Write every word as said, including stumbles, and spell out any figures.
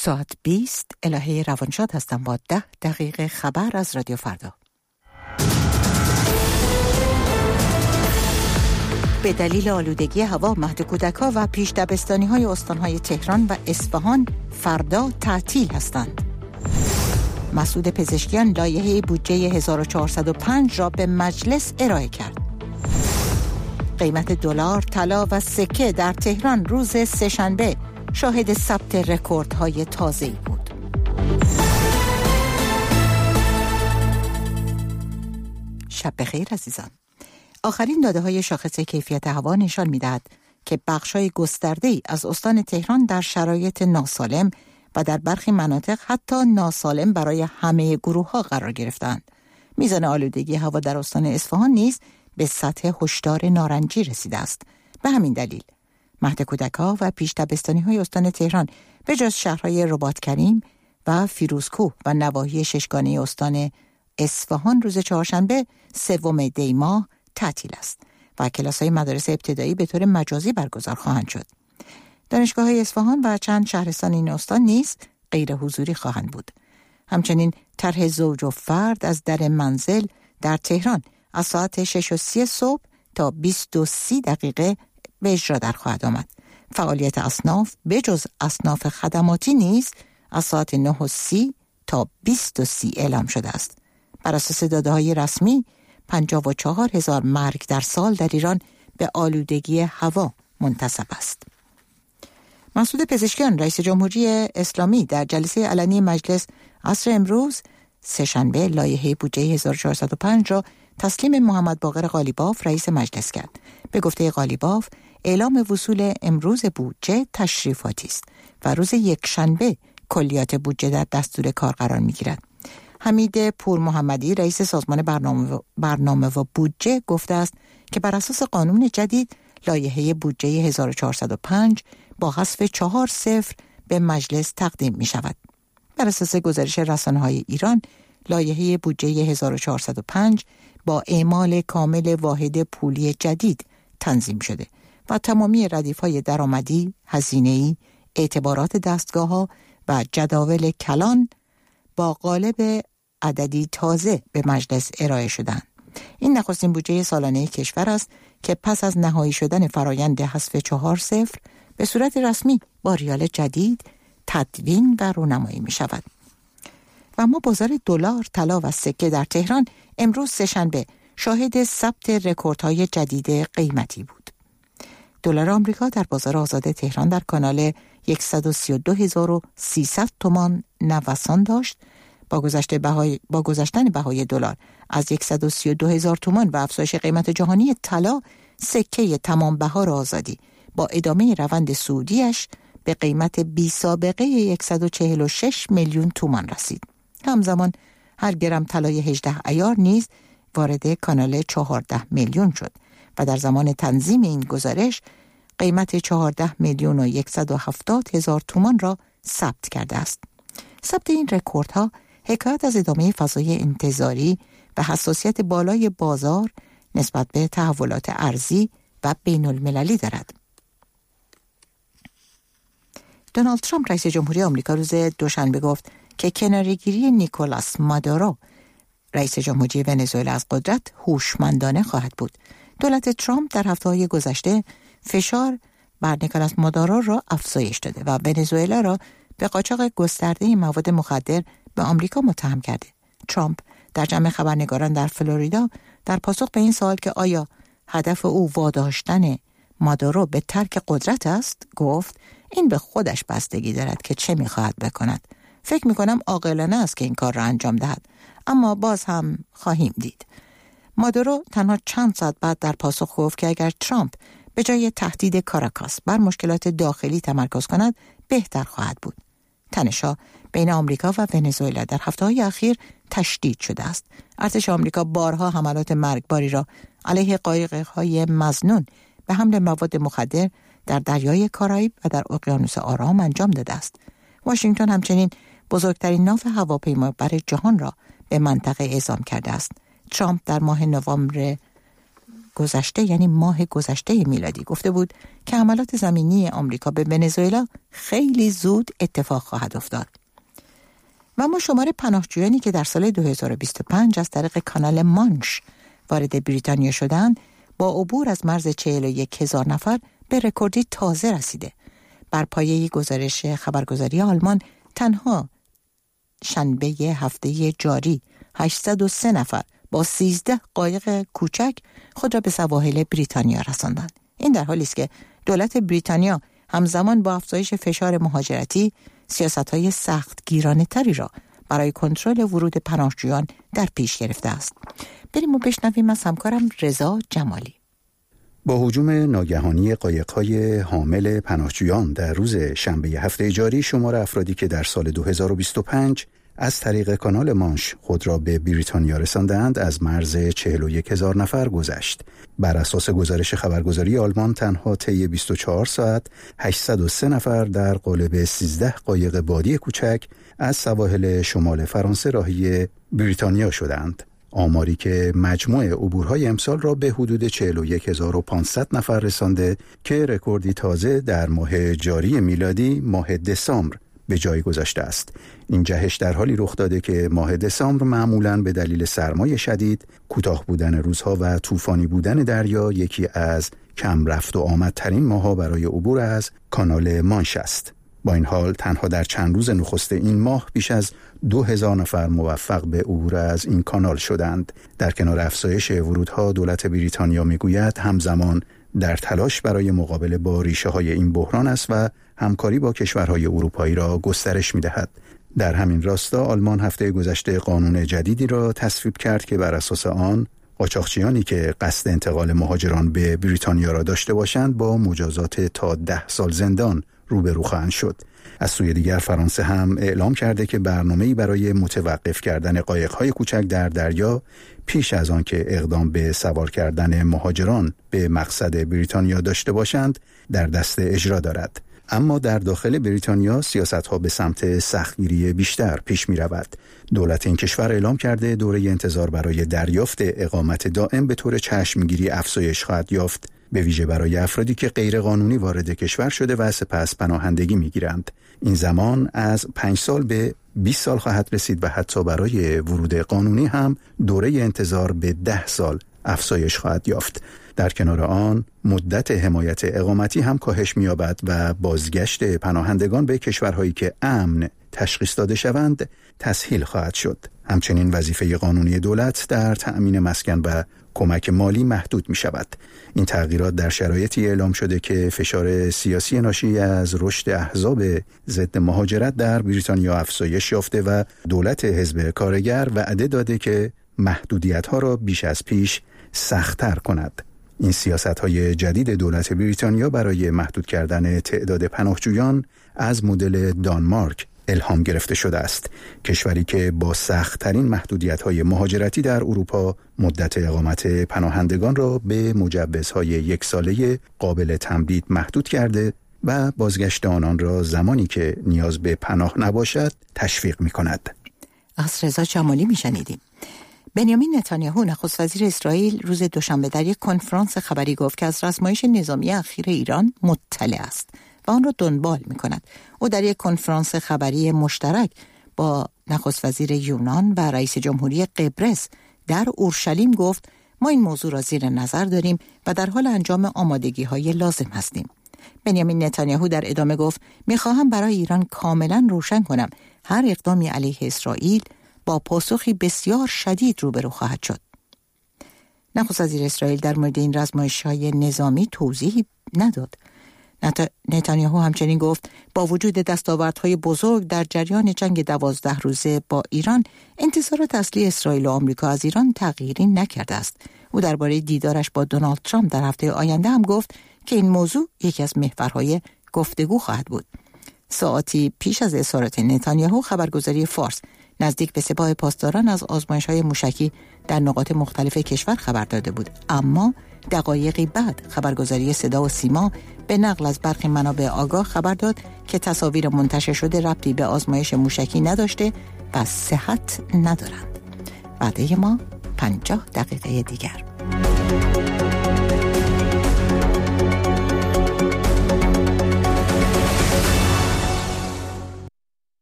ساعت بیست الهه روانشاد هستم با ده دقیقه خبر از رادیو فردا. به دلیل آلودگی هوا مهد کودک‌ها و پیش دبستانی‌های استان‌های تهران و اصفهان فردا تعطیل هستند. مسعود پزشکیان لایحه بودجه هزار و چهارصد و پنج را به مجلس ارائه کرد. قیمت دلار، طلا و سکه در تهران روز سه‌شنبه شاهد ثبت رکوردهای تازه‌ای بود. شب بخیر عزیزان. آخرین داده‌های شاخص کیفیت هوا نشان می‌دهد که بخش‌های گسترده‌ای از استان تهران در شرایط ناسالم و در برخی مناطق حتی ناسالم برای همه گروه‌ها قرار گرفتند. میزان آلودگی هوا در استان اصفهان نیز به سطح هشدار نارنجی رسیده است. به همین دلیل مهد کودک‌ها و پیش دبستانی‌های استان تهران به جز شهرهای رباط کریم و فیروزکوه و نواحی ششگانه استان اصفهان روز چهارشنبه سوم دی ماه تعطیل است و کلاس‌های مدارس ابتدایی به طور مجازی برگزار خواهند شد. دانشگاه‌های اصفهان و چند شهرستان این استان نیز غیر حضوری خواهند بود. همچنین طرح زوج و فرد از در منزل در تهران از ساعت شش و سی صبح تا بیست و سی دقیقه به اجرا در خواهد آمد. فعالیت اصناف به جز اصناف خدماتی نیز از ساعت نه و سی تا بیست و سی اعلام شده است. بر اساس داده‌های رسمی پنجاه و چهار هزار مرگ در سال در ایران به آلودگی هوا منتسب است. مسعود پزشکیان رئیس جمهوری اسلامی در جلسه علنی مجلس عصر امروز سه‌شنبه لایحه بودجه هزار و چهارصد و پنج را تسلیم محمد باقر قالیباف رئیس مجلس کرد. به گفته قالیباف اعلام وصول امروز بودجه تشریفاتی است و روز یکشنبه کلیات بودجه در دستور کار قرار می‌گیرد. حمید پور محمدی رئیس سازمان برنامه و, برنامه و بودجه گفته است که بر اساس قانون جدید لایحه بودجه هزار و چهارصد و پنج با حذف چهار صفر به مجلس تقدیم می شود. بر اساس گزارش رسانه‌های ایران لایحه بودجه هزار و چهارصد و پنج با اعمال کامل واحد پولی جدید تنظیم شده و تمامی ردیف‌های درآمدی، هزینه‌ای، اعتبارات دستگاه‌ها و جداول کلان با قالب عددی تازه به مجلس ارائه شدند. این نخستین بودجه سالانه کشور است که پس از نهایی شدن فرایند حذف چهار صفر به صورت رسمی با ریال جدید تدوین و رونمایی می شود. و اما بازار دلار، طلا و سکه در تهران امروز سه‌شنبه شاهد ثبت رکوردهای جدید قیمتی بود. دلار آمریکا در بازار آزاد تهران در کانال صد و سی و دو هزار و سیصد تومان نوسان داشت. با گذشته بهای با گذشتن بهای دلار از صد و سی و دو هزار تومان و افزایش قیمت جهانی طلا، سکه تمام بهار آزادی با ادامه روند صعودیش به قیمت بی سابقه صد و چهل و شش میلیون تومان رسید. همزمان هر گرم طلای هجده عیار نیز وارد کانال چهارده میلیون شد و در زمان تنظیم این گزارش قیمت چهارده میلیون و صد و هفتاد هزار تومان را ثبت کرده است. ثبت این رکوردها حکایت از ادامه فضای انتظاری و حساسیت بالای بازار نسبت به تحولات ارزی و بین المللی دارد. دونالد ترامپ رئیس جمهوری آمریکا روز دوشنبه گفت که کناره‌گیری نیکولاس مادورو رئیس جمهوری ونزوئلا از قدرت هوشمندانه خواهد بود. دولت ترامپ در هفته‌های گذشته فشار بر نیکولاس مادورو را افزایش داده و ونزوئلا را به قاچاق گسترده مواد مخدر به آمریکا متهم کرده. ترامپ در جمع خبرنگاران در فلوریدا در پاسخ به این سوال که آیا هدف او واداشتن مادورو به ترک قدرت است، گفت این به خودش بستگی دارد که چه می‌خواهد بکند. فکر می‌کنم عاقلانه است که این کار را انجام دهد، اما باز هم خواهیم دید. مادورو تنها چند ساعت بعد در پاسخ گفت که اگر ترامپ به جای تهدید کاراکاس بر مشکلات داخلی تمرکز کند بهتر خواهد بود. تنش‌ها بین آمریکا و ونزوئلا در هفته‌های اخیر تشدید شده است. ارتش آمریکا بارها حملات مرگباری را علیه قایق‌های مظنون به حمل مواد مخدر در دریای کارائیب و در اقیانوس آرام انجام داده است. واشنگتن همچنین بزرگترین ناو هواپیمابر جهان را به منطقه اعزام کرده است. ترامپ در ماه نوامبر گذشته یعنی ماه گذشته میلادی گفته بود که حملات زمینی آمریکا به ونزوئلا خیلی زود اتفاق خواهد افتاد. و اما شمار پناهجویانی که در سال دو هزار و بیست و پنج از طریق کانال مانش وارد بریتانیا شدند با عبور از مرز چهل و یک هزار نفر به رکوردی تازه رسیده. بر پایه گزارش خبرگزاری آلمان تنها شنبه هفته جاری هشتصد و سه نفر با سیزده قایق کوچک خود را به سواحل بریتانیا رساندند. این در حالی است که دولت بریتانیا همزمان با افزایش فشار مهاجرتی سیاست‌های سخت گیرانه تری را برای کنترل ورود پناهجویان در پیش گرفته است. بریم و بشنویم از همکارم رضا جمالی. با هجوم ناگهانی قایق‌های حامل پناهجویان در روز شنبه هفته جاری، شمار افرادی که در سال دو هزار و بیست و پنج از طریق کانال مانش خود را به بریتانیا رساندند از مرز چهل و یک هزار نفر گذشت. بر اساس گزارش خبرگزاری آلمان تنها طی بیست و چهار ساعت هشتصد و سه نفر در قالب سیزده قایق بادی کوچک از سواحل شمال فرانسه راهی بریتانیا شدند. آماری که مجموع عبورهای امسال را به حدود چهل و یک هزار و پانصد نفر رسانده که رکوردی تازه در ماه جاری میلادی ماه دسامبر به جای گذاشته است. این جهش در حالی رخ داده که ماه دسامبر معمولاً به دلیل سرمای شدید، کوتاه بودن روزها و طوفانی بودن دریا یکی از کم رفت و آمدترین ماه‌ها برای عبور از کانال مانش است. با این حال تنها در چند روز نخست این ماه بیش از دو هزار نفر موفق به عبور از این کانال شدند. در کنار افزایش ورودها، دولت بریتانیا میگوید همزمان در تلاش برای مقابله با ریشه‌های این بحران است و همکاری با کشورهای اروپایی را گسترش می‌دهد. در همین راستا آلمان هفته گذشته قانون جدیدی را تصویب کرد که بر اساس آن قاچاقچیانی که قصد انتقال مهاجران به بریتانیا را داشته باشند با مجازات تا ده سال زندان روبرو خواهند شد. از سوی دیگر فرانسه هم اعلام کرده که برنامه‌ای برای متوقف کردن قایق‌های کوچک در دریا پیش از آن که اقدام به سوار کردن مهاجران به مقصد بریتانیا داشته باشند در دست اجرا دارد. اما در داخل بریتانیا سیاست‌ها به سمت سختگیری بیشتر پیش می‌رود. دولت این کشور اعلام کرده دوره انتظار برای دریافت اقامت دائم به طور چشمگیری افزایش خواهد یافت، به ویژه برای افرادی که غیرقانونی وارد کشور شده و سپس پناهندگی می‌گیرند. این زمان از پنج سال به بیست سال خواهد رسید و حتی برای ورود قانونی هم دوره انتظار به ده سال افزایش خواهد یافت. در کنار آن مدت حمایت اقامتی هم کاهش می‌یابد و بازگشت پناهندگان به کشورهایی که امن تشخیص داده شوند تسهیل خواهد شد. همچنین وظیفه قانونی دولت در تأمین مسکن و کمک مالی محدود می شود. این تغییرات در شرایطی اعلام شده که فشار سیاسی ناشی از رشد احزاب ضد مهاجرت در بریتانیا افزایش یافته و دولت حزب کارگر وعده داده که محدودیت‌ها را بیش از پیش سخت‌تر کند. این سیاست‌های جدید دولت بریتانیا برای محدود کردن تعداد پناهجویان از مدل دانمارک الهام گرفته شده است، کشوری که با سخت‌ترین محدودیت‌های مهاجرتی در اروپا مدت اقامت پناهندگان را به مجوزهای یک ساله قابل تمدید محدود کرده و بازگشت آنان را زمانی که نیاز به پناه نباشد تشویق می‌کند. از رضا جمالی می‌شنیدیم. بنیامین نتانیاهو نخست وزیر اسرائیل روز دوشنبه در یک کنفرانس خبری گفت که از رزمایش نظامی اخیر ایران مطلع است و آن را دنبال می‌کند. او در یک کنفرانس خبری مشترک با نخست وزیر یونان و رئیس جمهوری قبرس در اورشلیم گفت ما این موضوع را زیر نظر داریم و در حال انجام آمادگی‌های لازم هستیم. بنیامین نتانیاهو در ادامه گفت می‌خواهم برای ایران کاملاً روشن کنم هر اقدامی علیه اسرائیل با پاسخی بسیار شدید روبرو خواهد شد. نخست وزیر اسرائیل در مورد این رزمایش‌های نظامی توضیحی نداد. نت... نتانیاهو همچنین گفت با وجود دستاوردهای بزرگ در جریان جنگ دوازده روزه با ایران، انتظارات اصلی اسرائیل و آمریکا از ایران تغییری نکرده است. او درباره دیدارش با دونالد ترامپ در هفته آینده هم گفت که این موضوع یکی از محورهای گفتگو خواهد بود. ساعتی پیش از اظهارات نتانیاهو، خبرگزاری فارس نزدیک به سپاه پاسداران از آزمایش‌های موشکی در نقاط مختلف کشور خبر داده بود، اما دقایقی بعد خبرگزاری صدا و سیما به نقل از برخی منابع آگاه خبر داد که تصاویر منتشر شده ربطی به آزمایش موشکی نداشته و صحت ندارند. بعد ما پنجاه دقیقه دیگر.